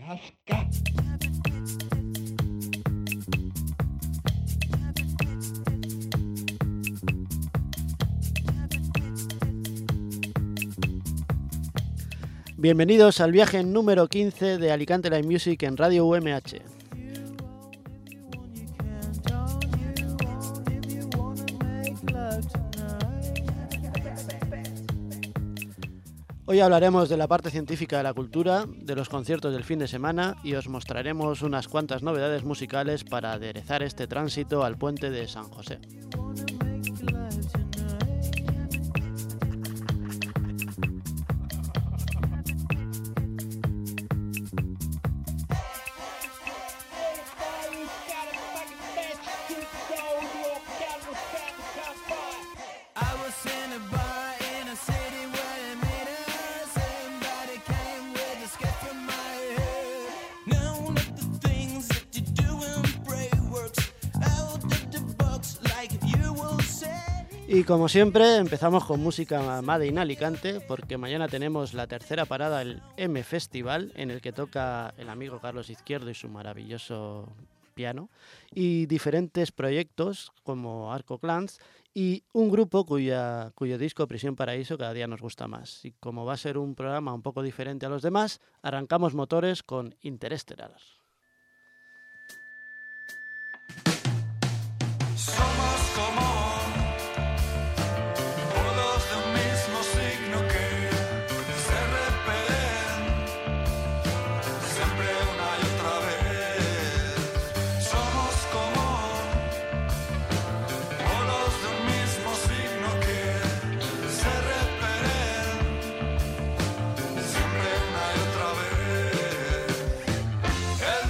Bienvenidos al viaje número 15 de Alicante Live Music en Radio UMH. Hoy hablaremos de la parte científica de la cultura, de los conciertos del fin de semana y os mostraremos unas cuantas novedades musicales para aderezar este tránsito al puente de San José. Y como siempre empezamos con música Made in Alicante porque mañana tenemos la tercera parada del M Festival en el que toca el amigo Carlos Izquierdo y su maravilloso piano y diferentes proyectos como Arco Clans y un grupo cuyo disco Prisión Paraíso cada día nos gusta más. Y como va a ser un programa un poco diferente a los demás, arrancamos motores con Interestelar. Somos como el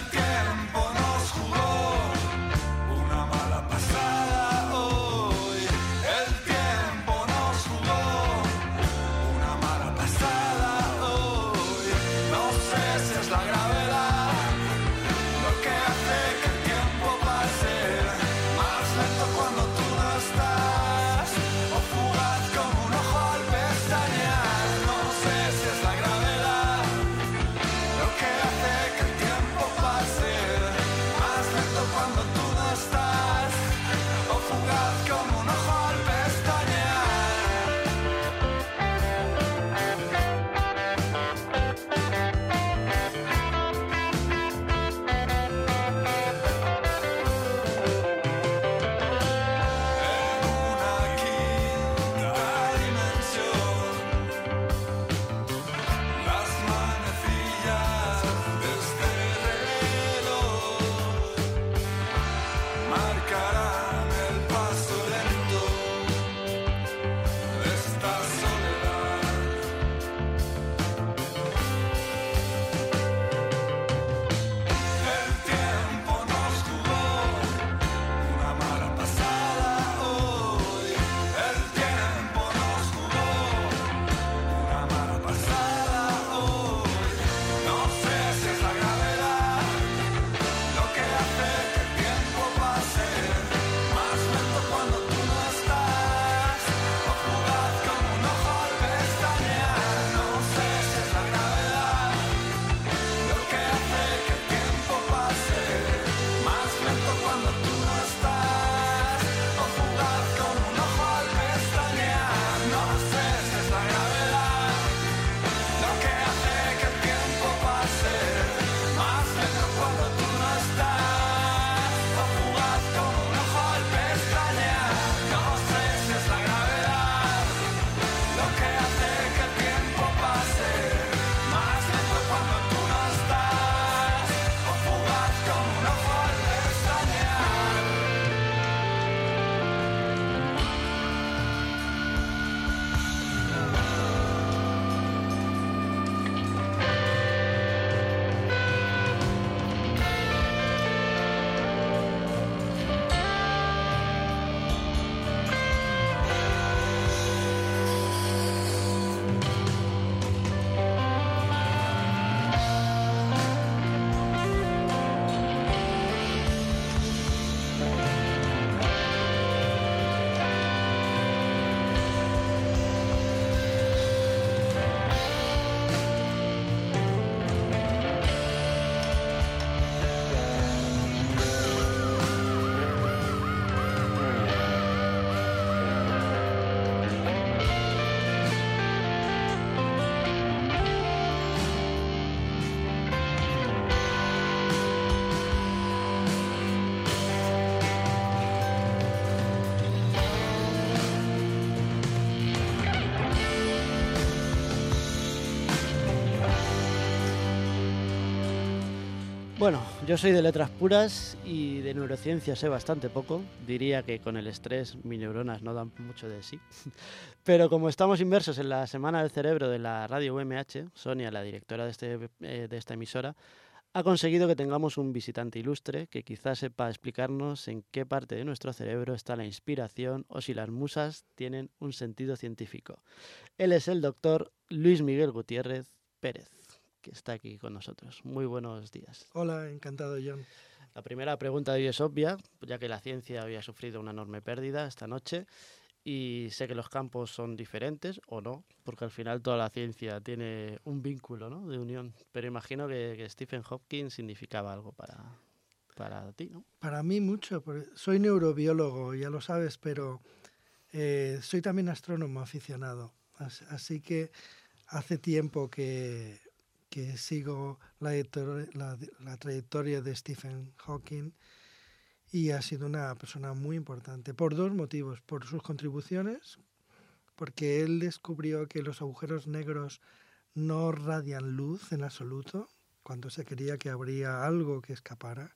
Bueno, yo soy de letras puras y de neurociencia sé bastante poco. Diría que con el estrés mis neuronas no dan mucho de sí. Pero como estamos inmersos en la Semana del Cerebro de la radio UMH, Sonia, la directora de esta emisora, ha conseguido que tengamos un visitante ilustre que quizás sepa explicarnos en qué parte de nuestro cerebro está la inspiración o si las musas tienen un sentido científico. Él es el doctor Luis Miguel Gutiérrez Pérez, que está aquí con nosotros. Muy buenos días. Hola, encantado, John. La primera pregunta de hoy es obvia, ya que la ciencia había sufrido una enorme pérdida esta noche y sé que los campos son diferentes o no, porque al final toda la ciencia tiene un vínculo, ¿no?, de unión, pero imagino que Stephen Hawking significaba algo para ti, ¿no? Para mí mucho, porque soy neurobiólogo, ya lo sabes, pero soy también astrónomo aficionado. Así que hace tiempo que sigo la trayectoria de Stephen Hawking y ha sido una persona muy importante por dos motivos. Por sus contribuciones, porque él descubrió que los agujeros negros no radian luz en absoluto, cuando se creía que habría algo que escapara.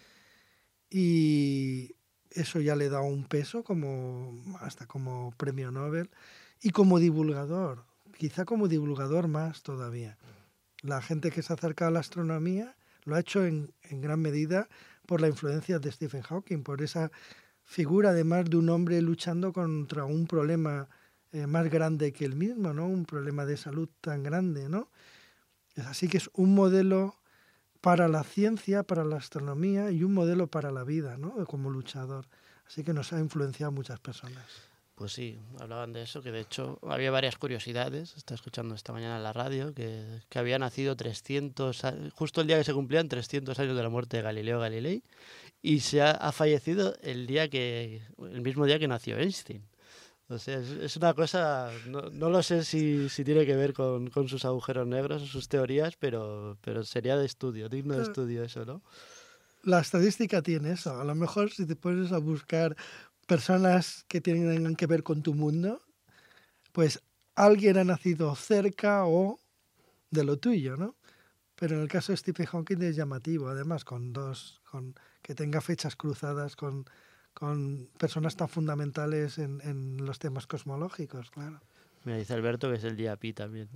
Y eso ya le da un peso hasta como premio Nobel y como divulgador, quizá como divulgador más todavía. La gente que se acerca a la astronomía lo ha hecho en gran medida por la influencia de Stephen Hawking, por esa figura además de un hombre luchando contra un problema más grande que él mismo, ¿no? Un problema de salud tan grande, ¿no? Así que es un modelo para la ciencia, para la astronomía y un modelo para la vida, ¿no?, como luchador. Así que nos ha influenciado a muchas personas. Pues sí, hablaban de eso, que de hecho había varias curiosidades. Estaba escuchando esta mañana en la radio que había nacido 300, justo el día que se cumplían 300 años de la muerte de Galileo Galilei, y ha fallecido el mismo día que nació Einstein. O sea, es una cosa, no lo sé si tiene que ver con sus agujeros negros o sus teorías, pero sería de estudio, digno de estudio eso, ¿no? La estadística tiene eso. A lo mejor si te pones a buscar personas que tengan que ver con tu mundo, pues alguien ha nacido cerca o de lo tuyo, ¿no? Pero en el caso de Stephen Hawking es llamativo, además, que tenga fechas cruzadas con personas tan fundamentales en los temas cosmológicos, claro. Me dice Alberto que es el día Pi también,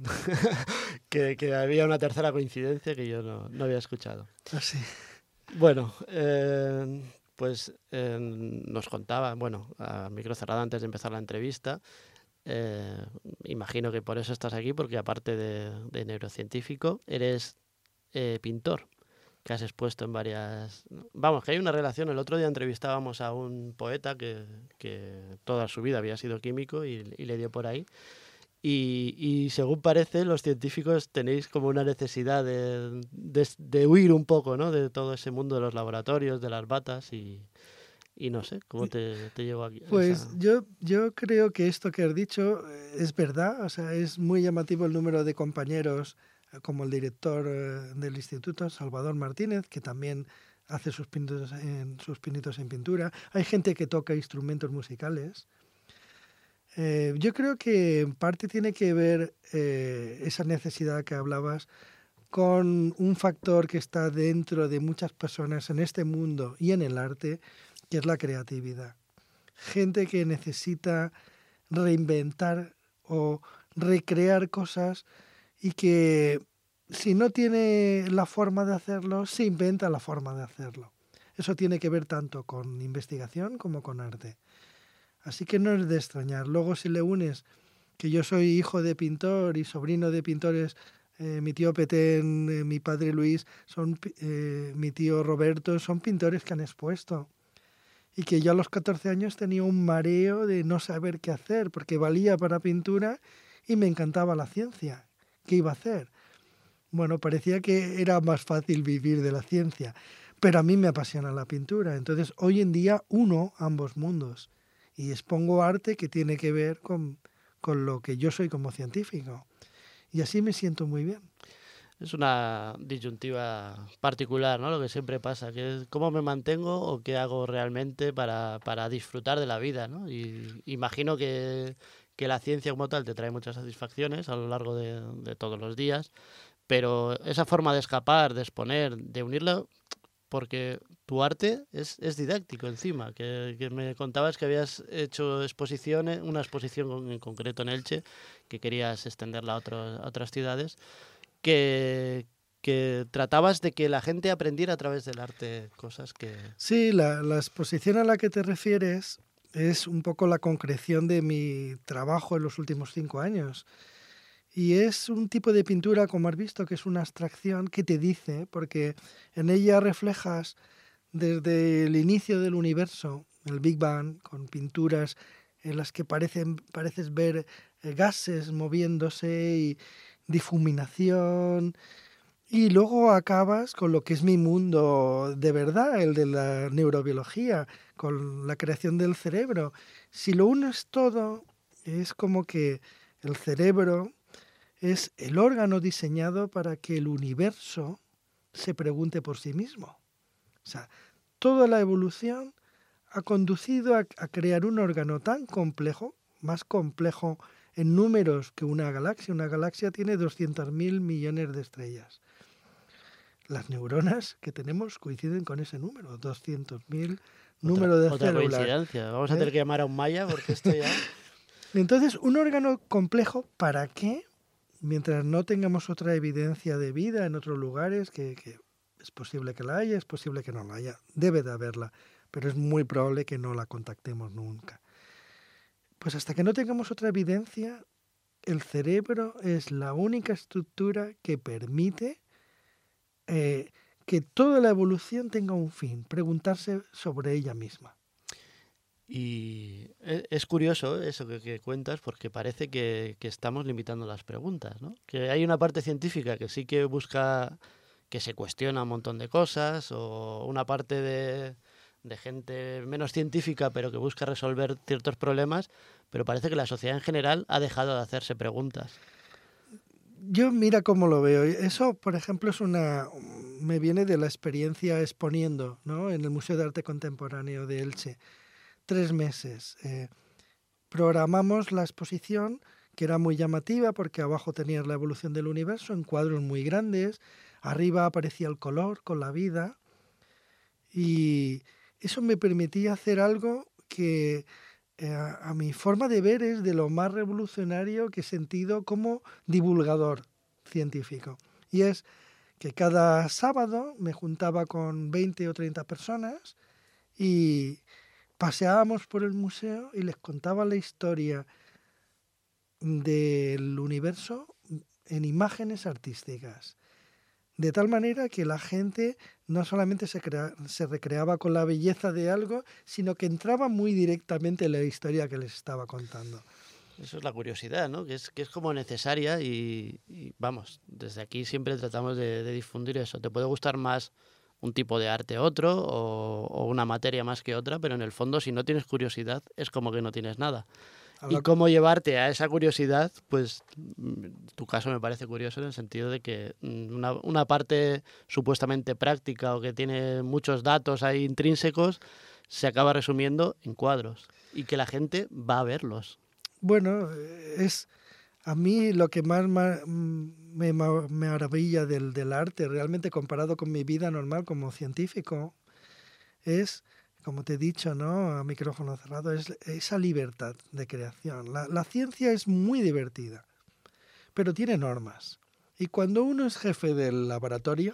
que había una tercera coincidencia que yo no había escuchado. Así. Bueno, pues nos contaba, bueno, a micro cerrado antes de empezar la entrevista, imagino que por eso estás aquí, porque aparte de neurocientífico, eres pintor, que has expuesto en varias... Vamos, que hay una relación. El otro día entrevistábamos a un poeta que toda su vida había sido químico y le dio por ahí. Y según parece, los científicos tenéis como una necesidad de huir un poco, ¿no?, de todo ese mundo de los laboratorios, de las batas y no sé, ¿cómo te llegó aquí? Pues yo creo que esto que has dicho es verdad. O sea, es muy llamativo el número de compañeros, como el director del instituto, Salvador Martínez, que también hace sus pinitos en pintura. Hay gente que toca instrumentos musicales. Yo creo que en parte tiene que ver esa necesidad que hablabas con un factor que está dentro de muchas personas en este mundo y en el arte, que es la creatividad. Gente que necesita reinventar o recrear cosas y que si no tiene la forma de hacerlo, se inventa la forma de hacerlo. Eso tiene que ver tanto con investigación como con arte. Así que no es de extrañar. Luego si le unes que yo soy hijo de pintor y sobrino de pintores, mi tío Petén, mi padre Luis, mi tío Roberto, son pintores que han expuesto. Y que yo a los 14 años tenía un mareo de no saber qué hacer, porque valía para pintura y me encantaba la ciencia. ¿Qué iba a hacer? Bueno, parecía que era más fácil vivir de la ciencia, pero a mí me apasiona la pintura. Entonces, hoy en día uno ambos mundos y expongo arte que tiene que ver con lo que yo soy como científico. Y así me siento muy bien. Es una disyuntiva particular, ¿no? Lo que siempre pasa, que es cómo me mantengo o qué hago realmente para disfrutar de la vida, ¿no? Y imagino que la ciencia como tal te trae muchas satisfacciones a lo largo de todos los días, pero esa forma de escapar, de exponer, de unirlo porque tu arte es didáctico encima, que me contabas que habías hecho exposiciones, una exposición en concreto en Elche, que querías extenderla a otras ciudades, que tratabas de que la gente aprendiera a través del arte cosas que... Sí, la exposición a la que te refieres es un poco la concreción de mi trabajo en los últimos 5 años. Y es un tipo de pintura, como has visto, que es una abstracción que te dice, porque en ella reflejas desde el inicio del universo, el Big Bang, con pinturas en las que pareces ver gases moviéndose y difuminación. Y luego acabas con lo que es mi mundo de verdad, el de la neurobiología, con la creación del cerebro. Si lo unes todo, es como que el cerebro es el órgano diseñado para que el universo se pregunte por sí mismo. O sea, toda la evolución ha conducido a crear un órgano tan complejo, más complejo en números que una galaxia. Una galaxia tiene 200.000 millones de estrellas. Las neuronas que tenemos coinciden con ese número, 200.000 número de otra células. coincidencia. Vamos a tener que llamar a un maya porque esto ya... Entonces, un órgano complejo, ¿para qué? Mientras no tengamos otra evidencia de vida en otros lugares, que es posible que la haya, es posible que no la haya, debe de haberla, pero es muy probable que no la contactemos nunca. Pues hasta que no tengamos otra evidencia, el cerebro es la única estructura que permite que toda la evolución tenga un fin, preguntarse sobre ella misma. Y es curioso eso que cuentas, porque parece que estamos limitando las preguntas, ¿no? Que hay una parte científica que sí que busca, que se cuestiona un montón de cosas, o una parte de gente menos científica pero que busca resolver ciertos problemas, pero parece que la sociedad en general ha dejado de hacerse preguntas. Yo mira cómo lo veo. Eso, por ejemplo, me viene de la experiencia exponiendo, ¿no?, en el Museo de Arte Contemporáneo de Elche. 3 meses. Programamos la exposición, que era muy llamativa porque abajo tenías la evolución del universo en cuadros muy grandes, arriba aparecía el color con la vida, y eso me permitía hacer algo que a mi forma de ver es de lo más revolucionario que he sentido como divulgador científico. Y es que cada sábado me juntaba con 20 o 30 personas y paseábamos por el museo y les contaba la historia del universo en imágenes artísticas. De tal manera que la gente no solamente se recreaba con la belleza de algo, sino que entraba muy directamente en la historia que les estaba contando. Eso es la curiosidad, ¿no? Que es como necesaria y vamos, desde aquí siempre tratamos de difundir eso. Te puede gustar más un tipo de arte otro o una materia más que otra, pero en el fondo si no tienes curiosidad es como que no tienes nada. Y cómo llevarte a esa curiosidad, pues tu caso me parece curioso en el sentido de que una parte supuestamente práctica o que tiene muchos datos ahí intrínsecos se acaba resumiendo en cuadros y que la gente va a verlos. Bueno, es a mí lo que más me maravilla del arte, realmente comparado con mi vida normal como científico, es, como te he dicho, ¿no?, a micrófono cerrado, es esa libertad de creación. La ciencia es muy divertida, pero tiene normas. Y cuando uno es jefe del laboratorio,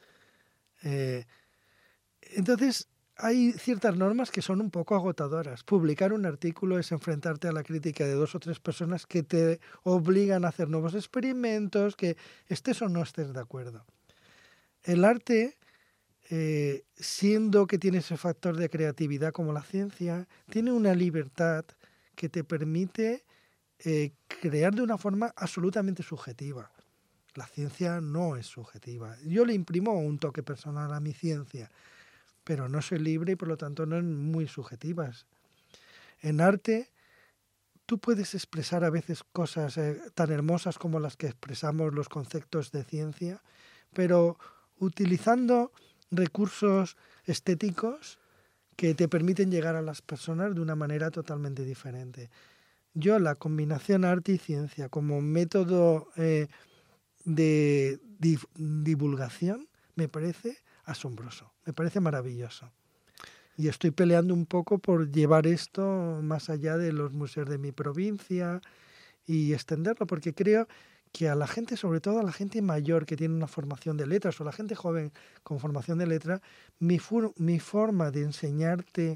entonces hay ciertas normas que son un poco agotadoras. Publicar un artículo es enfrentarte a la crítica de 2 o 3 personas que te obligan a hacer nuevos experimentos, que estés o no estés de acuerdo. El arte, siendo que tiene ese factor de creatividad como la ciencia, tiene una libertad que te permite crear de una forma absolutamente subjetiva. La ciencia no es subjetiva. Yo le imprimo un toque personal a mi ciencia, pero no soy libre y por lo tanto no es muy subjetivas. En arte tú puedes expresar a veces cosas tan hermosas como las que expresamos los conceptos de ciencia, pero utilizando recursos estéticos que te permiten llegar a las personas de una manera totalmente diferente. Yo la combinación arte y ciencia como método de divulgación me parece asombroso, me parece maravilloso. Y estoy peleando un poco por llevar esto más allá de los museos de mi provincia y extenderlo, porque creo que a la gente, sobre todo a la gente mayor que tiene una formación de letras o la gente joven con formación de letras, mi forma de enseñarte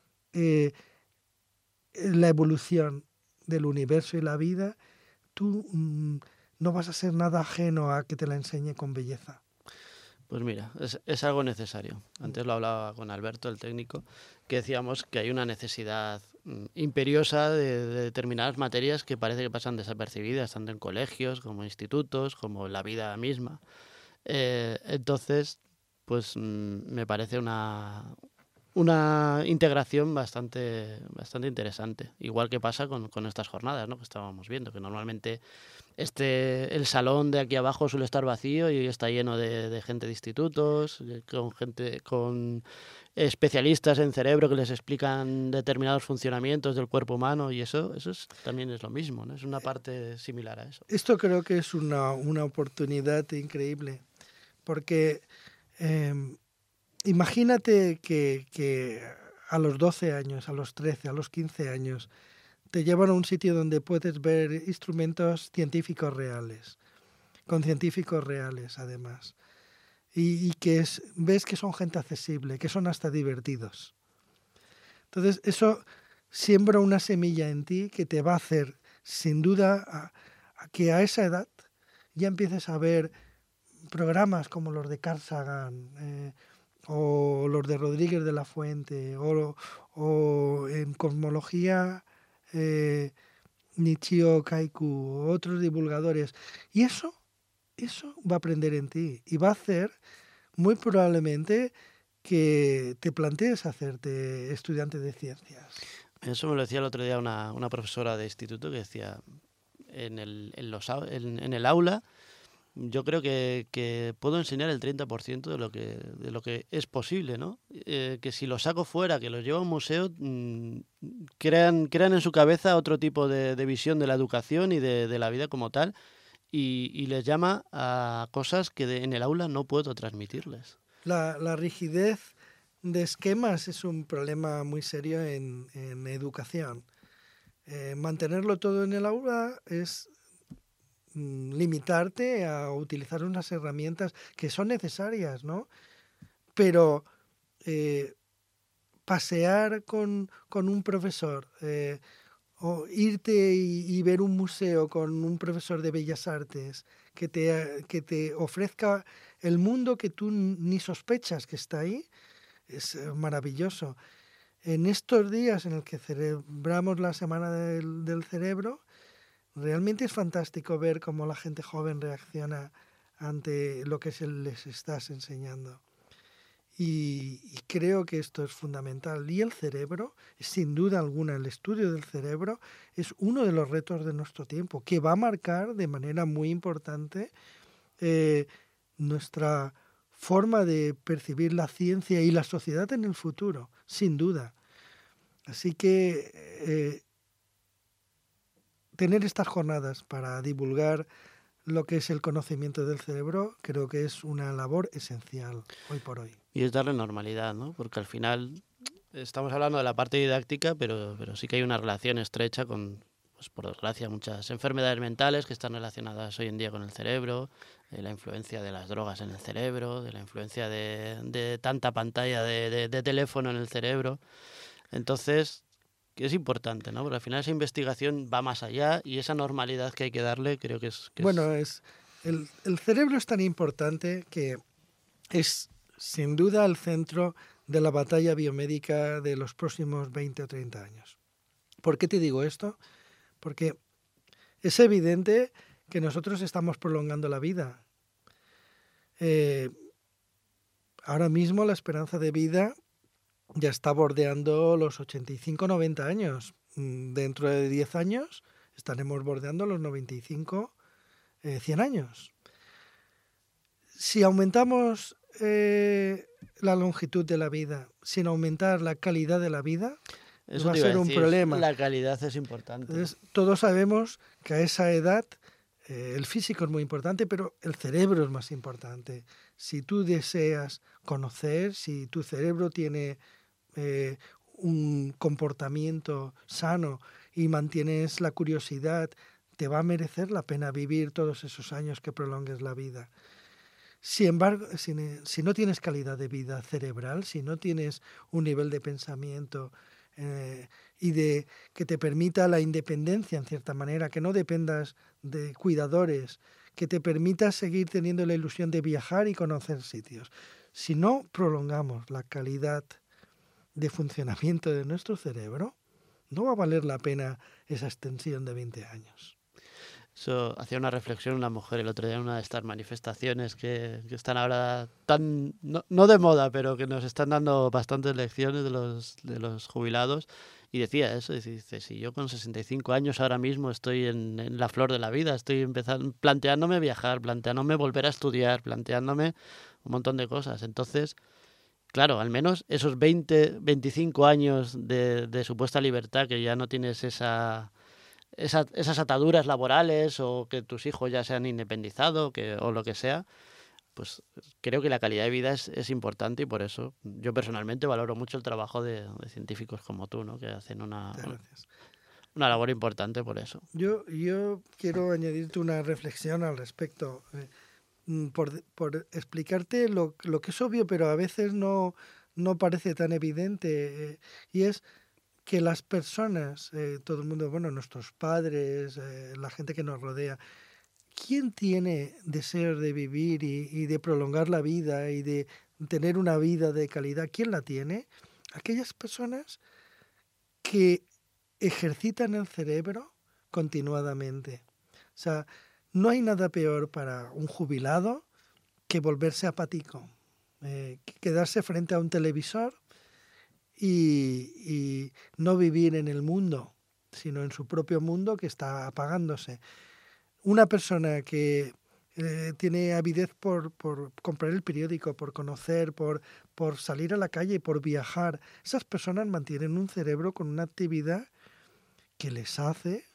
la evolución del universo y la vida, tú no vas a ser nada ajeno a que te la enseñe con belleza. Pues mira, es algo necesario. Antes lo hablaba con Alberto, el técnico, que decíamos que hay una necesidad imperiosa de determinadas materias que parece que pasan desapercibidas, tanto en colegios como institutos, como en la vida misma. Entonces, pues me parece una integración bastante interesante. Igual que pasa con estas jornadas, ¿no?, que estábamos viendo, que normalmente el salón de aquí abajo suele estar vacío y está lleno de gente de institutos, con especialistas en cerebro que les explican determinados funcionamientos del cuerpo humano, y eso también es lo mismo, ¿no? Es una parte similar a eso. Esto creo que es una oportunidad increíble, porque imagínate que a los 12 años, a los 13, a los 15 años, te llevan a un sitio donde puedes ver instrumentos científicos reales, con científicos reales además, y que ves que son gente accesible, que son hasta divertidos. Entonces eso siembra una semilla en ti que te va a hacer, sin duda, a que a esa edad ya empieces a ver programas como los de Carl Sagan, o los de Rodríguez de la Fuente, o en cosmología Michio Kaku, otros divulgadores. Y eso va a aprender en ti y va a hacer muy probablemente que te plantees hacerte estudiante de ciencias. Eso me lo decía el otro día una profesora de instituto, que decía, en el aula yo creo que puedo enseñar el 30% de lo que es posible, ¿no? Que si lo saco fuera, que los llevo a un museo, crean en su cabeza otro tipo de visión de la educación y de la vida como tal, y les llama a cosas que en el aula no puedo transmitirles. La rigidez de esquemas es un problema muy serio en educación. Mantenerlo todo en el aula es limitarte a utilizar unas herramientas que son necesarias, ¿no? Pero pasear con un profesor, o irte y ver un museo con un profesor de Bellas Artes que te ofrezca el mundo que tú ni sospechas que está ahí, es maravilloso. En estos días en el que celebramos la Semana del Cerebro, realmente es fantástico ver cómo la gente joven reacciona ante lo que les estás enseñando. Y creo que esto es fundamental. Y el cerebro, sin duda alguna, el estudio del cerebro es uno de los retos de nuestro tiempo, que va a marcar de manera muy importante nuestra forma de percibir la ciencia y la sociedad en el futuro, sin duda. Así que tener estas jornadas para divulgar lo que es el conocimiento del cerebro, creo que es una labor esencial hoy por hoy. Y es darle normalidad, ¿no? Porque al final estamos hablando de la parte didáctica, pero sí que hay una relación estrecha con, pues por desgracia, muchas enfermedades mentales que están relacionadas hoy en día con el cerebro, la influencia de las drogas en el cerebro, de la influencia de tanta pantalla de teléfono en el cerebro. Entonces, que es importante, ¿no? Porque al final esa investigación va más allá, y esa normalidad que hay que darle creo que es... El cerebro es tan importante que es sin duda el centro de la batalla biomédica de los próximos 20 o 30 años. ¿Por qué te digo esto? Porque es evidente que nosotros estamos prolongando la vida. Ahora mismo la esperanza de vida ya está bordeando los 85-90 años. Dentro de 10 años estaremos bordeando los 95-100 años. Si aumentamos la longitud de la vida sin aumentar la calidad de la vida, va a ser un problema. La calidad es importante. Entonces, todos sabemos que a esa edad El físico es muy importante, pero el cerebro es más importante. Si tú deseas conocer, si tu cerebro tiene un comportamiento sano y mantienes la curiosidad, te va a merecer la pena vivir todos esos años que prolongues la vida. Sin embargo, si no tienes calidad de vida cerebral, si no tienes un nivel de pensamiento y de que te permita la independencia en cierta manera, que no dependas de cuidadores, que te permita seguir teniendo la ilusión de viajar y conocer sitios. Si no prolongamos la calidad de funcionamiento de nuestro cerebro, no va a valer la pena esa extensión de 20 años. Eso hacía una reflexión una mujer el otro día en una de estas manifestaciones que están ahora tan, no de moda, pero que nos están dando bastantes lecciones de los jubilados. Y decía eso, dice, si yo con 65 años ahora mismo estoy en la flor de la vida, estoy empezando, planteándome viajar, planteándome volver a estudiar, planteándome un montón de cosas. Entonces, claro, al menos esos 20, 25 años de supuesta libertad, que ya no tienes esas ataduras laborales o que tus hijos ya se han independizado o lo que sea, pues creo que la calidad de vida es importante y por eso yo personalmente valoro mucho el trabajo de científicos como tú, ¿no? Que hacen una labor importante por eso. Yo quiero añadirte una reflexión al respecto, por explicarte lo que es obvio, pero a veces no parece tan evidente, y es que las personas, todo el mundo, bueno, nuestros padres, la gente que nos rodea, ¿quién tiene deseo de vivir y de prolongar la vida y de tener una vida de calidad? ¿Quién la tiene? Aquellas personas que ejercitan el cerebro continuadamente. O sea, no hay nada peor para un jubilado que volverse apático, quedarse frente a un televisor y no vivir en el mundo, sino en su propio mundo que está apagándose. Una persona que tiene avidez por comprar el periódico, por conocer, por salir a la calle, por viajar, esas personas mantienen un cerebro con una actividad que les hace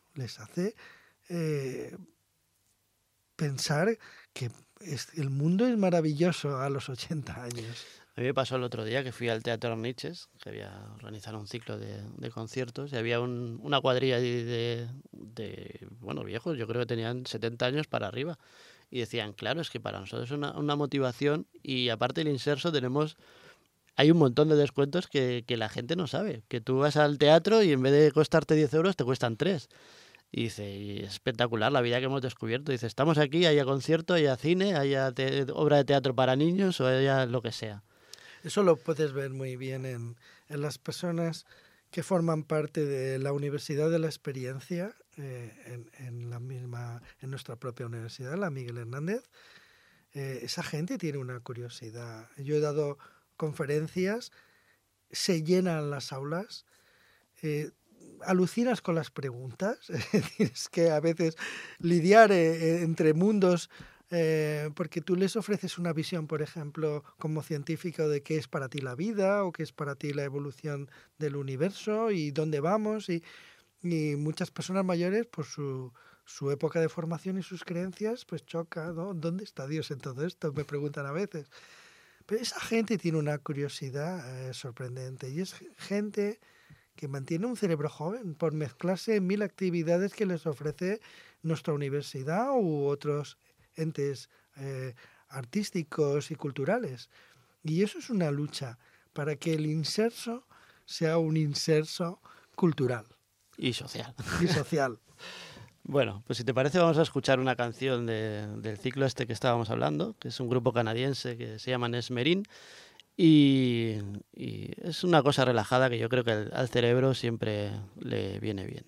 pensar que el mundo es maravilloso a los 80 años. A mí me pasó el otro día que fui al Teatro Niches, que había organizado un ciclo de conciertos, y había una cuadrilla de bueno, viejos, yo creo que tenían 70 años para arriba, y decían, claro, es que para nosotros es una motivación, y aparte del inserso hay un montón de descuentos que la gente no sabe, que tú vas al teatro y en vez de costarte 10 euros te cuestan 3. Y dice, y es espectacular la vida que hemos descubierto. Dice, estamos aquí, haya concierto, haya cine, haya obra de teatro para niños o haya lo que sea. Eso lo puedes ver muy bien en las personas que forman parte de la Universidad de la Experiencia, en nuestra propia universidad, la Miguel Hernández. Esa gente tiene una curiosidad. Yo he dado conferencias, se llenan las aulas, alucinas con las preguntas, tienes que a veces lidiar entre mundos, porque tú les ofreces una visión, por ejemplo, como científico de qué es para ti la vida o qué es para ti la evolución del universo y dónde vamos, y muchas personas mayores, por su época de formación y sus creencias, pues choca, ¿no? ¿Dónde está Dios en todo esto? Me preguntan a veces. Pero esa gente tiene una curiosidad sorprendente y es gente que mantiene un cerebro joven por mezclarse en 1000 actividades que les ofrece nuestra universidad u otros entes artísticos y culturales. Y eso es una lucha para que el inserso sea un inserso cultural. Y social. Y social. Bueno, pues si te parece vamos a escuchar una canción del ciclo este que estábamos hablando, que es un grupo canadiense que se llama Nesmerin. Y es una cosa relajada que yo creo que al cerebro siempre le viene bien.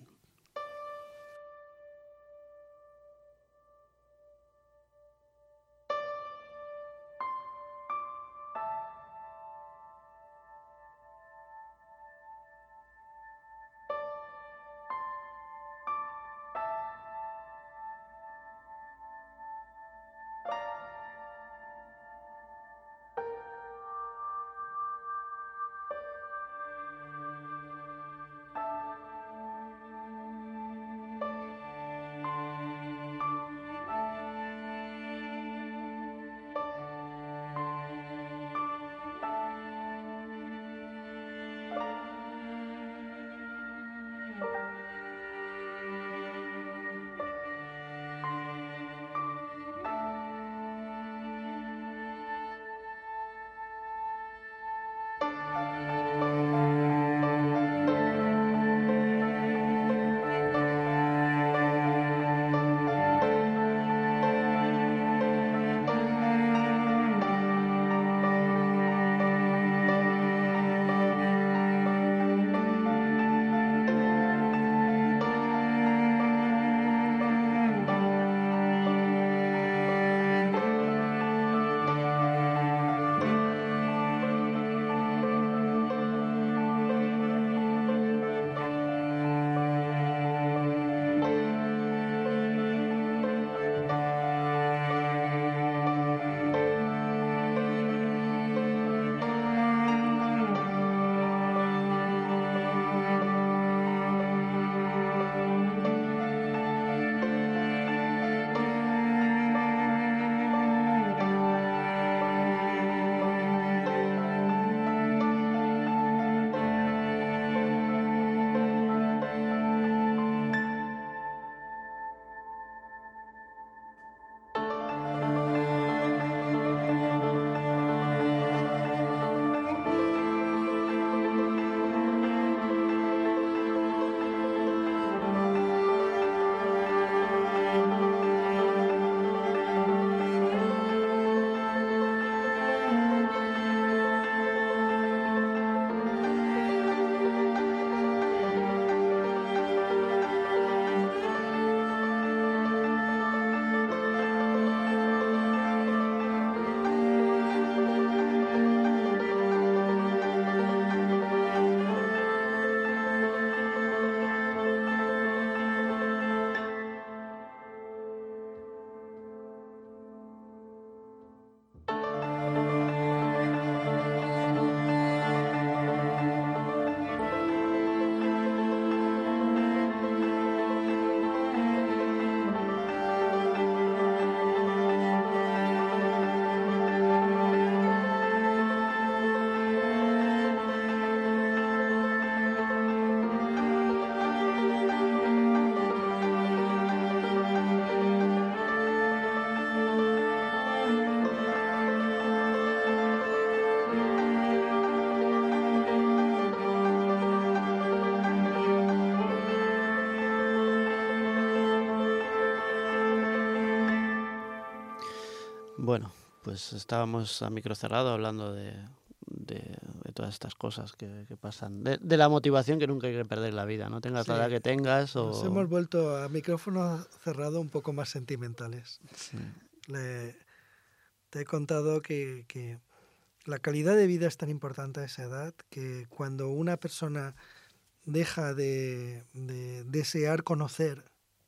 Bueno, pues estábamos a micro cerrado hablando de todas estas cosas que pasan. De la motivación que nunca hay que perder en la vida, ¿no? Tengas la edad Sí, que tengas nos o... hemos vuelto a micrófono cerrado un poco más sentimentales. Sí. Te he contado que la calidad de vida es tan importante a esa edad que cuando una persona deja de desear conocer,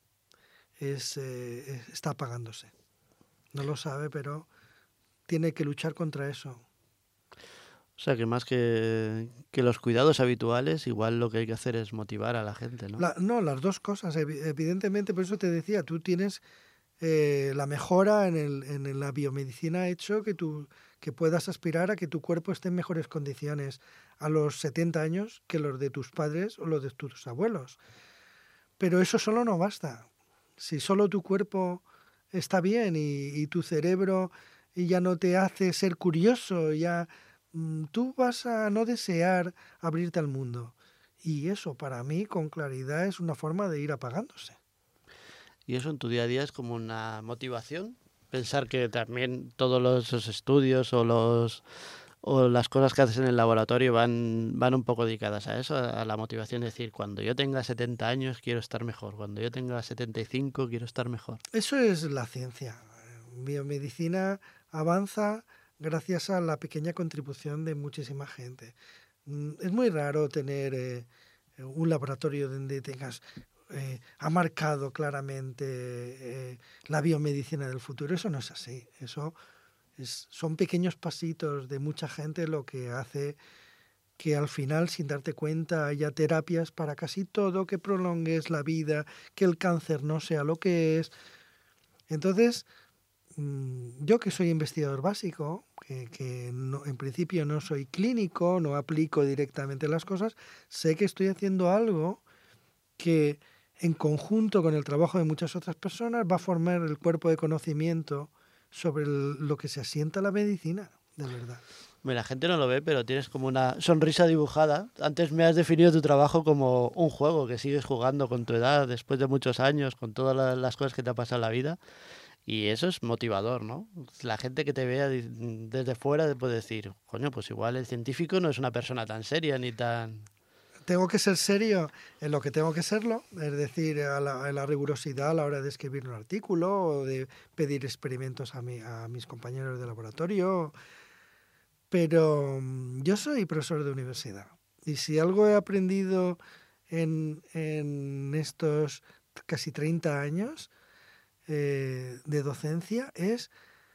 está apagándose. No lo sabe, pero tiene que luchar contra eso. O sea, que más que los cuidados habituales, igual lo que hay que hacer es motivar a la gente, ¿no? No, las dos cosas. Evidentemente, por eso te decía, tú tienes la mejora en la biomedicina ha hecho que puedas aspirar a que tu cuerpo esté en mejores condiciones a los 70 años que los de tus padres o los de tus abuelos. Pero eso solo no basta. Si solo tu cuerpo está bien y tu cerebro ya no te hace ser curioso, tú vas a no desear abrirte al mundo. Y eso para mí con claridad es una forma de ir apagándose. Y eso en tu día a día es como una motivación. Pensar que también todos los estudios o las cosas que haces en el laboratorio van un poco dedicadas a eso, a la motivación de decir, cuando yo tenga 70 años quiero estar mejor, cuando yo tenga 75 quiero estar mejor. Eso es la ciencia. Biomedicina avanza gracias a la pequeña contribución de muchísima gente. Es muy raro tener un laboratorio donde ha marcado claramente la biomedicina del futuro. Eso no es así. Son pequeños pasitos de mucha gente lo que hace que al final, sin darte cuenta, haya terapias para casi todo, que prolongues la vida, que el cáncer no sea lo que es. Entonces, yo que soy investigador básico, que no, en principio no soy clínico, no aplico directamente las cosas, sé que estoy haciendo algo que en conjunto con el trabajo de muchas otras personas va a formar el cuerpo de conocimiento sobre lo que se asienta la medicina, de verdad. La gente no lo ve, pero tienes como una sonrisa dibujada. Antes me has definido tu trabajo como un juego que sigues jugando con tu edad, después de muchos años, con todas las cosas que te ha pasado en la vida. Y eso es motivador, ¿no? La gente que te vea desde fuera puede decir, coño, pues igual el científico no es una persona tan seria ni tan... Tengo que ser serio en lo que tengo que serlo, es decir, a la rigurosidad a la hora de escribir un artículo o de pedir experimentos a mis compañeros de laboratorio. Pero yo soy profesor de universidad y si algo he aprendido en estos casi 30 años de docencia es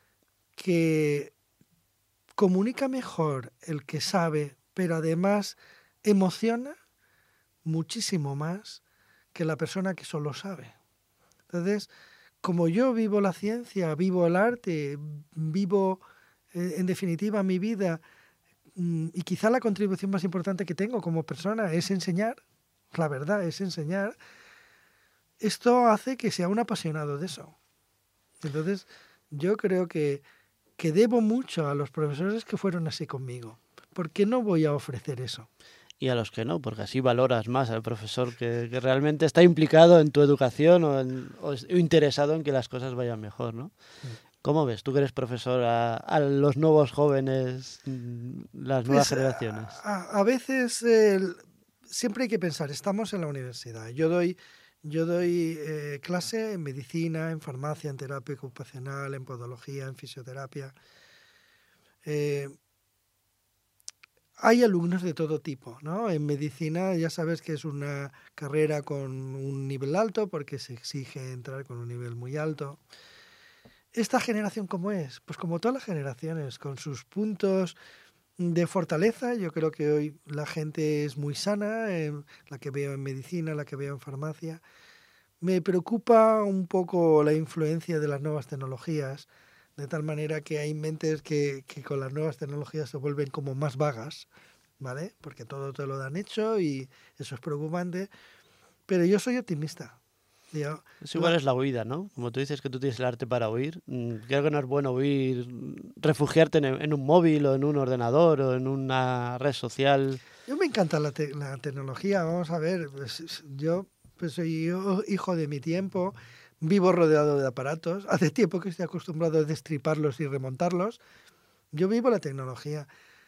que comunica mejor el que sabe, pero además emociona muchísimo más que la persona que solo sabe. Entonces, como yo vivo la ciencia, vivo el arte, vivo en definitiva mi vida, y quizá la contribución más importante que tengo como persona es enseñar, la verdad es enseñar, esto hace que sea un apasionado de eso. Entonces, yo creo que debo mucho a los profesores que fueron así conmigo. ¿Por qué no voy a ofrecer eso? Y a los que no, porque así valoras más al profesor que realmente está implicado en tu educación o interesado en que las cosas vayan mejor, ¿no? ¿Cómo ves? Tú que eres profesor a los nuevos jóvenes, las nuevas generaciones. A veces siempre hay que pensar, estamos en la universidad. Yo doy clase en medicina, en farmacia, en terapia ocupacional, en podología, en fisioterapia. Hay alumnos de todo tipo, ¿no? En medicina ya sabes que es una carrera con un nivel alto porque se exige entrar con un nivel muy alto. ¿Esta generación cómo es? Pues como todas las generaciones, con sus puntos de fortaleza. Yo creo que hoy la gente es muy sana, la que veo en medicina, la que veo en farmacia. Me preocupa un poco la influencia de las nuevas tecnologías, de tal manera que hay mentes que con las nuevas tecnologías se vuelven como más vagas, ¿vale? Porque todo te lo dan hecho y eso es preocupante. Pero yo soy optimista. Es igual es la huida, ¿no? Como tú dices que tú tienes el arte para huir, creo que no es bueno huir, refugiarte en un móvil o en un ordenador o en una red social. Yo me encanta la tecnología, vamos a ver, yo pues soy hijo de mi tiempo, vivo rodeado de aparatos, hace tiempo que estoy acostumbrado a destriparlos y remontarlos. Yo vivo la tecnología,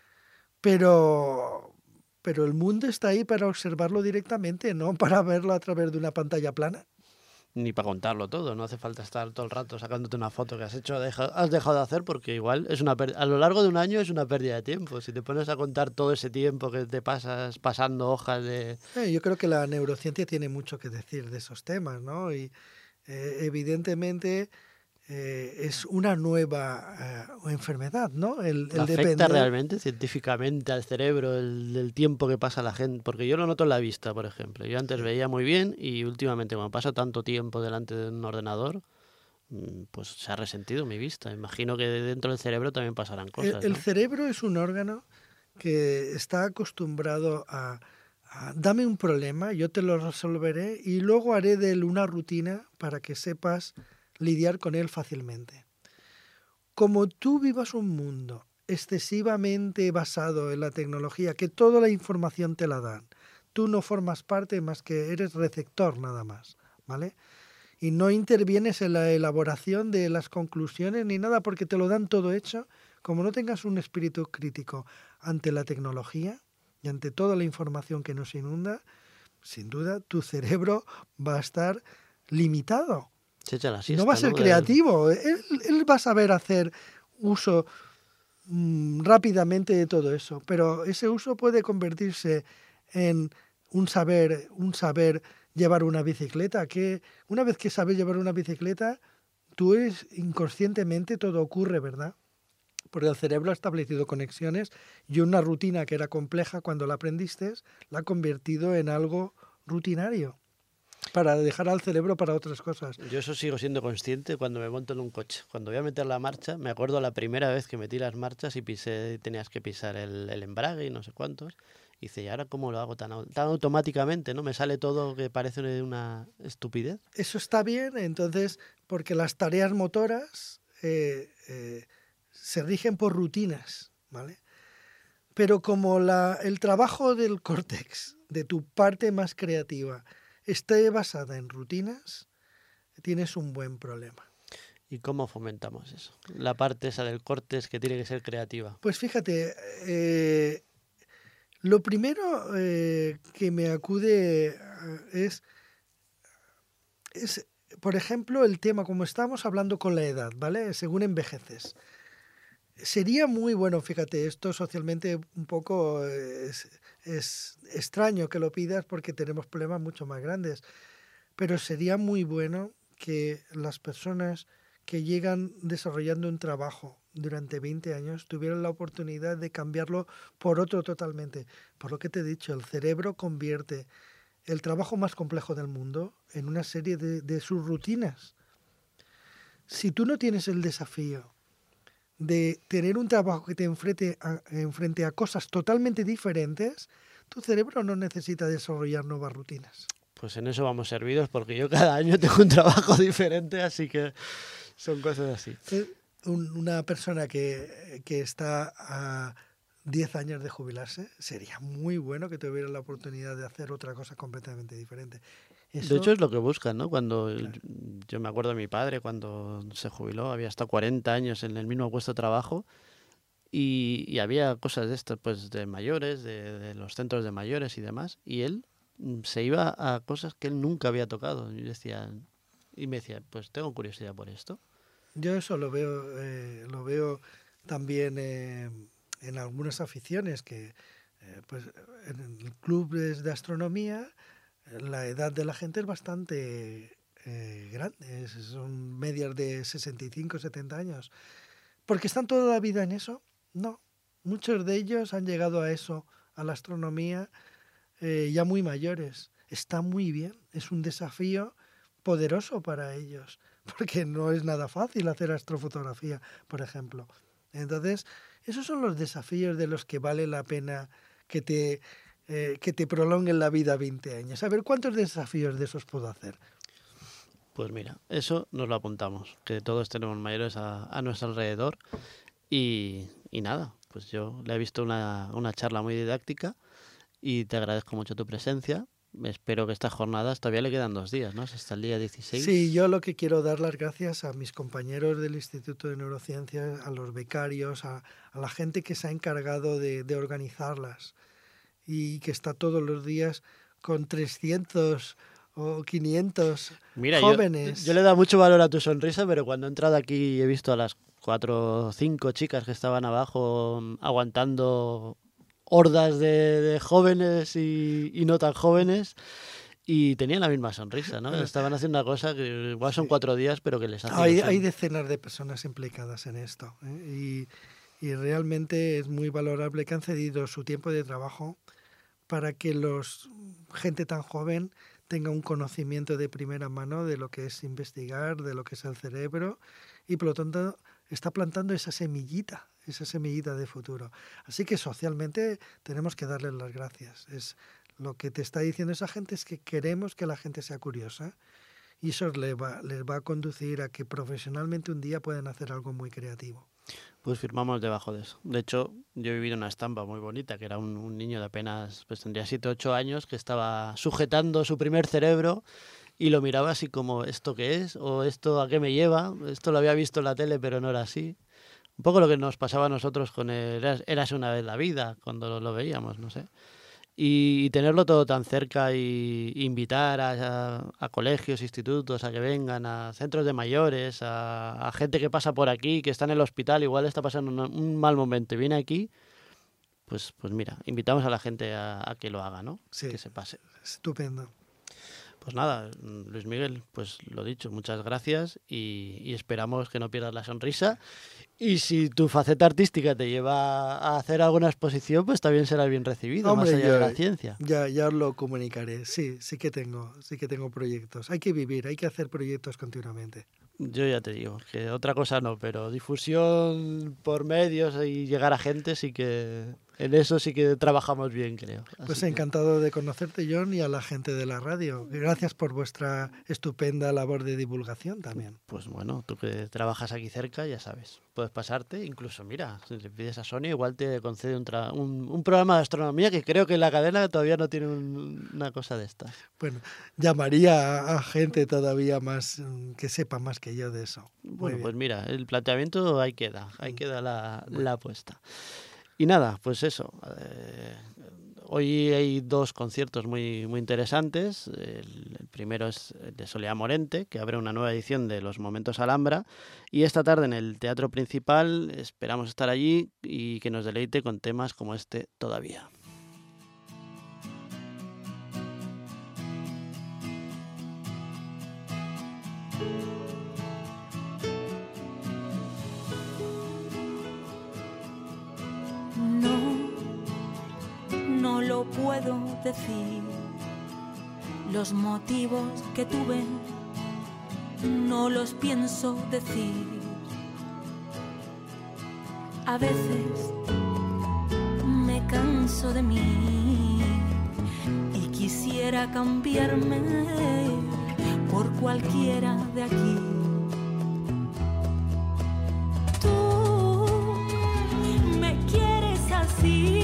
pero el mundo está ahí para observarlo directamente, no para verlo a través de una pantalla plana. Ni para contarlo todo, no hace falta estar todo el rato sacándote una foto que has hecho, has dejado de hacer, porque igual es a lo largo de un año es una pérdida de tiempo. Si te pones a contar todo ese tiempo que te pasas pasando hojas de... Yo creo que la neurociencia tiene mucho que decir de esos temas, ¿no? Y evidentemente es una nueva enfermedad, ¿no? El ¿Afecta depender... realmente científicamente al cerebro el tiempo que pasa la gente? Porque yo lo noto en la vista, por ejemplo. Yo antes veía muy bien y últimamente, cuando paso tanto tiempo delante de un ordenador, pues se ha resentido mi vista. Imagino que dentro del cerebro también pasarán cosas, El ¿no? cerebro es un órgano que está acostumbrado a dame un problema, yo te lo resolveré y luego haré de él una rutina para que sepas lidiar con él fácilmente. Como tú vivas un mundo excesivamente basado en la tecnología, que toda la información te la dan, tú no formas parte más que eres receptor nada más, ¿vale? Y no intervienes en la elaboración de las conclusiones ni nada porque te lo dan todo hecho. Como no tengas un espíritu crítico ante la tecnología y ante toda la información que nos inunda, sin duda tu cerebro va a estar limitado. Se echa la No siesta, va a ser ¿no? creativo. Él va a saber hacer uso rápidamente de todo eso, pero ese uso puede convertirse en un saber llevar una bicicleta, que una vez que sabes llevar una bicicleta, tú eres inconscientemente, todo ocurre, ¿verdad? Porque el cerebro ha establecido conexiones y una rutina que era compleja cuando la aprendiste, la ha convertido en algo rutinario para dejar al cerebro para otras cosas. Yo eso sigo siendo consciente cuando me monto en un coche. Cuando voy a meter la marcha, me acuerdo la primera vez que metí las marchas y tenías que pisar el embrague y no sé cuántos. Y dice, ¿y ahora cómo lo hago tan automáticamente? ¿No? Me sale todo que parece una estupidez. Eso está bien, entonces, porque las tareas motoras se rigen por rutinas, ¿vale? Pero como el trabajo del córtex, de tu parte más creativa, esté basada en rutinas, tienes un buen problema. ¿Y cómo fomentamos eso? La parte esa del córtex que tiene que ser creativa. Pues fíjate, lo primero que me acude es, por ejemplo, el tema, como estamos hablando con la edad, ¿vale? Según envejeces. Sería muy bueno, fíjate, esto socialmente un poco es extraño que lo pidas porque tenemos problemas mucho más grandes, pero sería muy bueno que las personas que llegan desarrollando un trabajo durante 20 años tuvieran la oportunidad de cambiarlo por otro totalmente. Por lo que te he dicho, el cerebro convierte el trabajo más complejo del mundo en una serie de sus rutinas. Si tú no tienes el desafío de tener un trabajo que te enfrente a cosas totalmente diferentes, tu cerebro no necesita desarrollar nuevas rutinas. Pues en eso vamos servidos porque yo cada año tengo un trabajo diferente, así que son cosas así. Una persona que está a 10 años de jubilarse, sería muy bueno que tuviera la oportunidad de hacer otra cosa completamente diferente. De hecho es lo que buscan, ¿no? Cuando Claro. yo me acuerdo de mi padre cuando se jubiló, había estado 40 años en el mismo puesto de trabajo y había cosas de estas, pues de mayores, de los centros de mayores y demás, y él se iba a cosas que él nunca había tocado. Y me decía, pues tengo curiosidad por esto. Yo eso lo veo también en algunas aficiones que, pues, en clubes de astronomía, la edad de la gente es bastante grande, son medias de 65, 70 años. ¿Porque están toda la vida en eso? No. Muchos de ellos han llegado a eso, a la astronomía, ya muy mayores. Está muy bien, es un desafío poderoso para ellos, porque no es nada fácil hacer astrofotografía, por ejemplo. Entonces, esos son los desafíos de los que vale la pena que te prolonguen la vida 20 años. A ver, ¿cuántos desafíos de esos puedo hacer? Pues mira, eso nos lo apuntamos, que todos tenemos mayores a nuestro alrededor y nada, pues yo le he visto una charla muy didáctica y te agradezco mucho tu presencia espero que estas jornadas todavía le quedan 2 días, ¿no? Es hasta el día 16. Sí, yo lo que quiero dar las gracias a mis compañeros del Instituto de Neurociencias, a los becarios, a la gente que se ha encargado de organizarlas y que está todos los días con 300 o 500 Mira, jóvenes. Yo le he dado mucho valor a tu sonrisa, pero cuando he entrado aquí y he visto a las 4 o 5 chicas que estaban abajo aguantando hordas de jóvenes y no tan jóvenes, y tenían la misma sonrisa, ¿no? Estaban haciendo una cosa que igual son 4 días, pero que les hace Hay decenas de personas implicadas en esto, ¿eh? Y realmente es muy valorable que han cedido su tiempo de trabajo para que gente tan joven tenga un conocimiento de primera mano de lo que es investigar, de lo que es el cerebro, y por lo tanto está plantando esa semillita de futuro. Así que socialmente tenemos que darles las gracias. Lo que te está diciendo esa gente es que queremos que la gente sea curiosa, y eso les va a conducir a que profesionalmente un día puedan hacer algo muy creativo. Pues firmamos debajo de eso. De hecho, yo he vivido una estampa muy bonita, que era un niño de apenas, pues tendría 7 o 8 años, que estaba sujetando su primer cerebro y lo miraba así como, ¿esto qué es? ¿O esto a qué me lleva? Esto lo había visto en la tele, pero no era así. Un poco lo que nos pasaba a nosotros con Érase una vez la vida, cuando lo veíamos, no sé. Y tenerlo todo tan cerca y invitar a colegios, institutos, a que vengan, a centros de mayores, a gente que pasa por aquí, que está en el hospital, igual está pasando un mal momento y viene aquí, pues mira, invitamos a la gente a que lo haga, ¿no? Sí, que se pase. Estupendo. Pues nada, Luis Miguel, pues lo dicho, muchas gracias y esperamos que no pierdas la sonrisa. Y si tu faceta artística te lleva a hacer alguna exposición, pues también será bien recibido, Hombre, más allá de la ciencia. Ya os lo comunicaré. Sí que tengo proyectos. Hay que vivir, hay que hacer proyectos continuamente. Yo ya te digo, que otra cosa no, pero difusión por medios y llegar a gente, sí que en eso sí que trabajamos bien, creo. Pues encantado de conocerte, John, y a la gente de la radio. Gracias por vuestra estupenda labor de divulgación también. Pues bueno, tú que trabajas aquí cerca, ya sabes, puedes pasarte. Incluso, mira, si le pides a Sony, igual te concede un programa de astronomía, que creo que la cadena todavía no tiene una cosa de estas. Bueno, llamaría a gente todavía más que sepa más que yo de eso. Bueno, pues mira, el planteamiento ahí queda la apuesta. Y nada, pues eso. Hoy hay 2 conciertos muy, muy interesantes. El primero es de Soledad Morente, que abre una nueva edición de Los Momentos Alhambra. Y esta tarde en el Teatro Principal esperamos estar allí y que nos deleite con temas como este Todavía. No lo puedo decir, los motivos que tuve no los pienso decir. A veces me canso de mí y quisiera cambiarme por cualquiera de aquí. Tú me quieres así.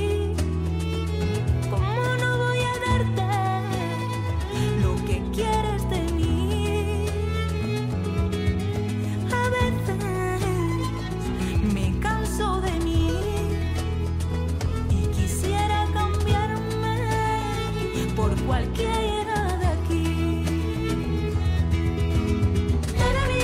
Cualquiera de aquí.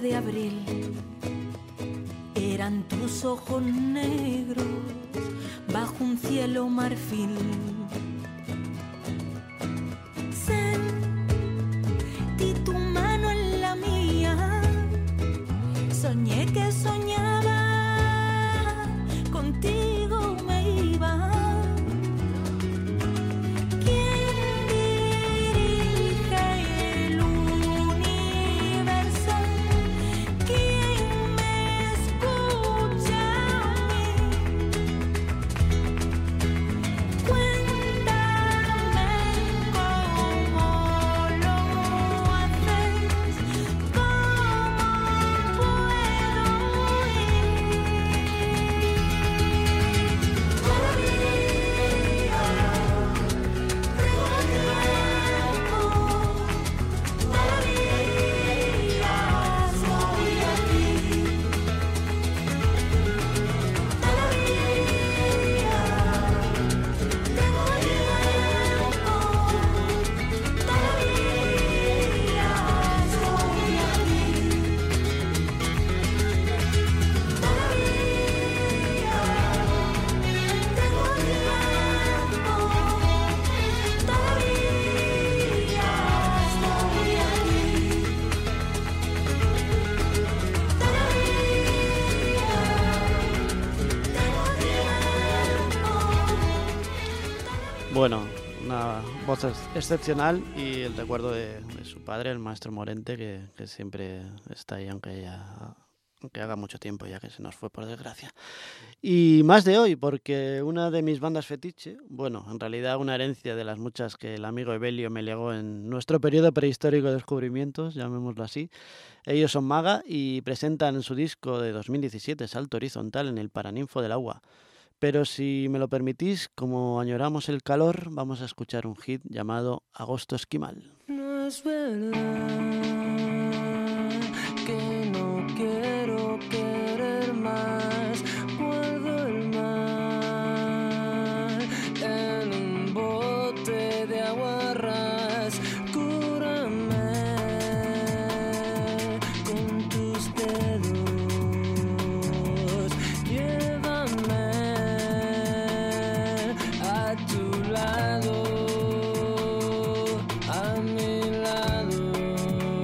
12 de abril. Eran tus ojos negros bajo un cielo marfil. Sentí tu mano en la mía. Soñé que soñaba, contigo me iba. ¿Quién dirige el universo? ¿Quién me escucha a mí? Cuéntame cómo lo haces, cómo puedo Bueno, una voz excepcional y el recuerdo de su padre, el maestro Morente, que siempre está ahí, aunque haga mucho tiempo ya que se nos fue, por desgracia. Y más de hoy, porque una de mis bandas fetiche, bueno, en realidad una herencia de las muchas que el amigo Evelio me legó en nuestro periodo prehistórico de descubrimientos, llamémoslo así. Ellos son Maga y presentan su disco de 2017, Salto Horizontal, en el Paraninfo del Agua. Pero si me lo permitís, como añoramos el calor, vamos a escuchar un hit llamado Agosto Esquimal. No es verdad que no quiero querer más. Guardo el mar en un bote de agua ras. Cúrame con tus dedos. Llévame a tu lado, a mi lado.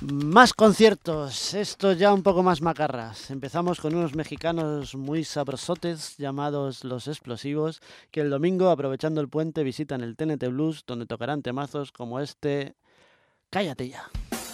Más conciertos, estos ya un poco más macarras. Empezamos con unos mexicanos muy sabrosotes llamados Los Explosivos, que el domingo, aprovechando el puente, visitan el TNT Blues, donde tocarán temazos como este Cállate ya.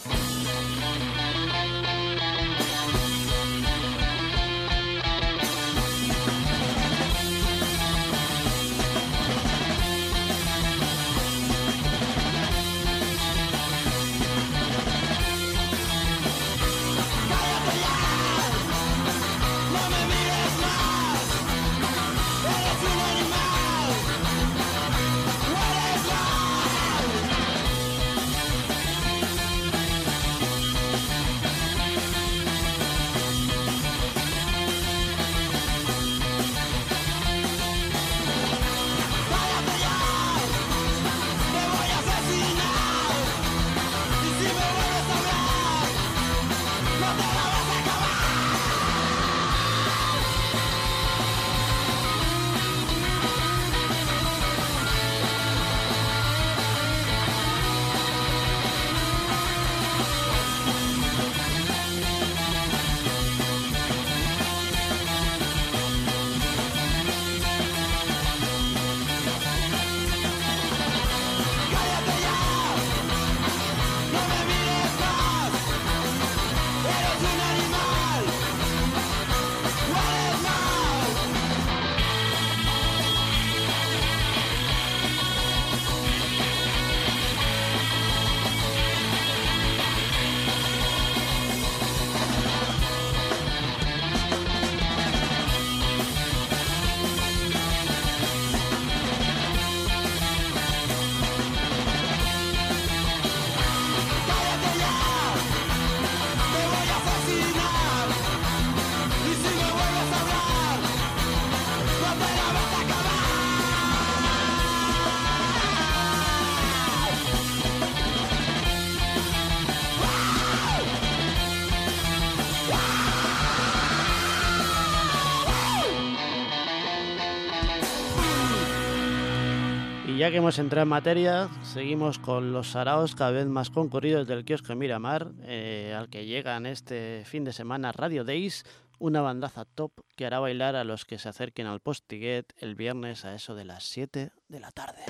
Ya que hemos entrado en materia, seguimos con los saraos cada vez más concurridos del kiosco Miramar, al que llegan este fin de semana Radio Days, una bandaza top que hará bailar a los que se acerquen al Postiguet el viernes a eso de las 7 de la tarde.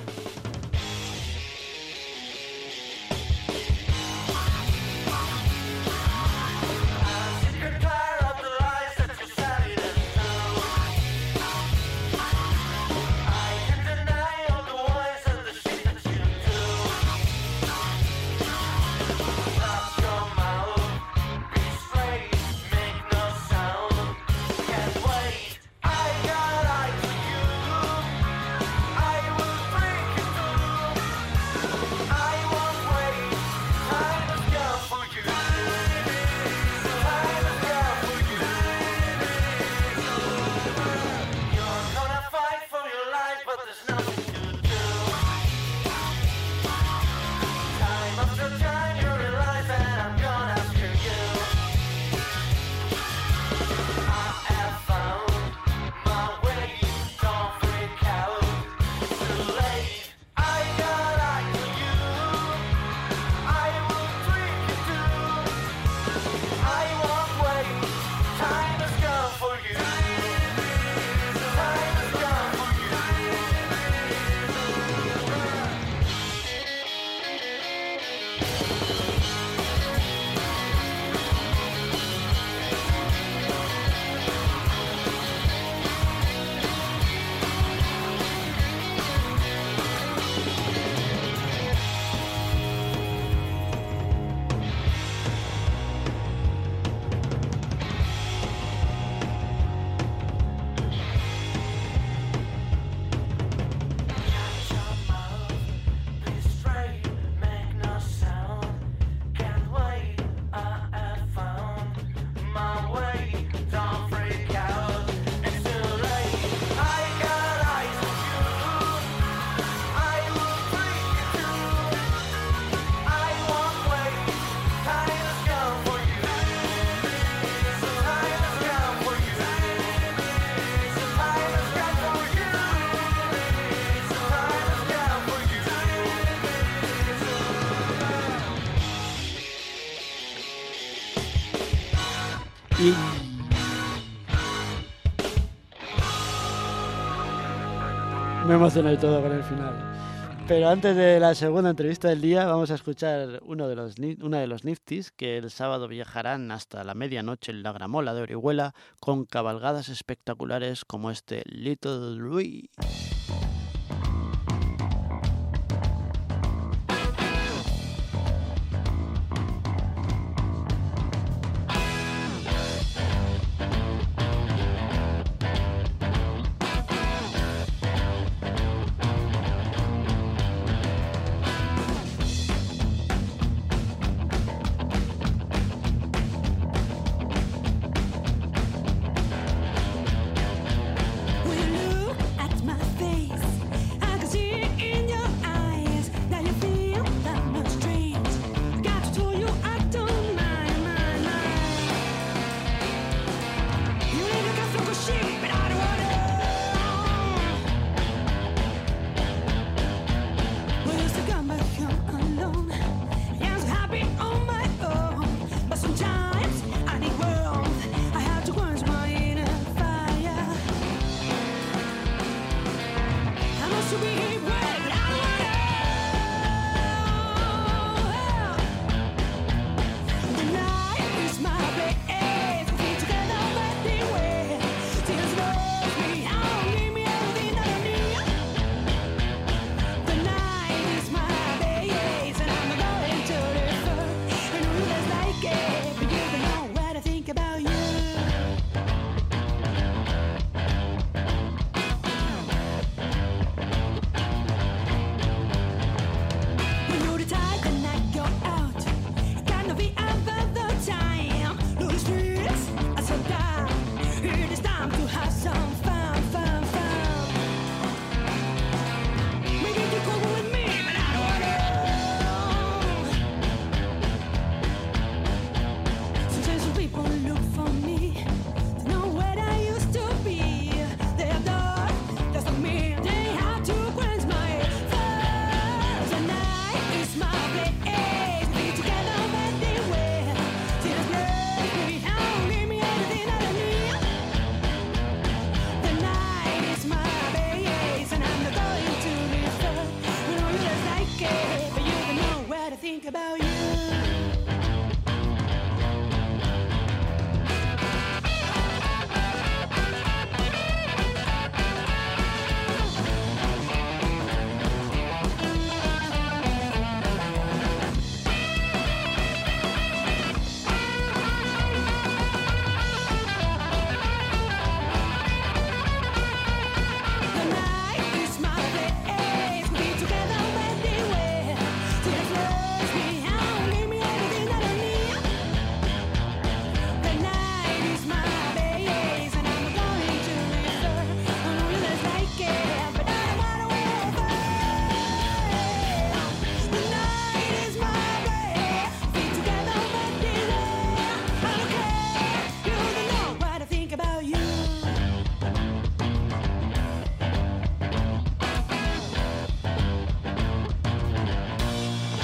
I got eyes for you. I will break into Y me emocioné todo con el final. Pero antes de la segunda entrevista del día vamos a escuchar una de los Nifties que el sábado viajarán hasta la medianoche en la Gramola de Orihuela con cabalgadas espectaculares como este Little Louis.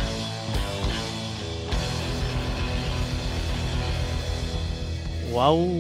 ¡Wow!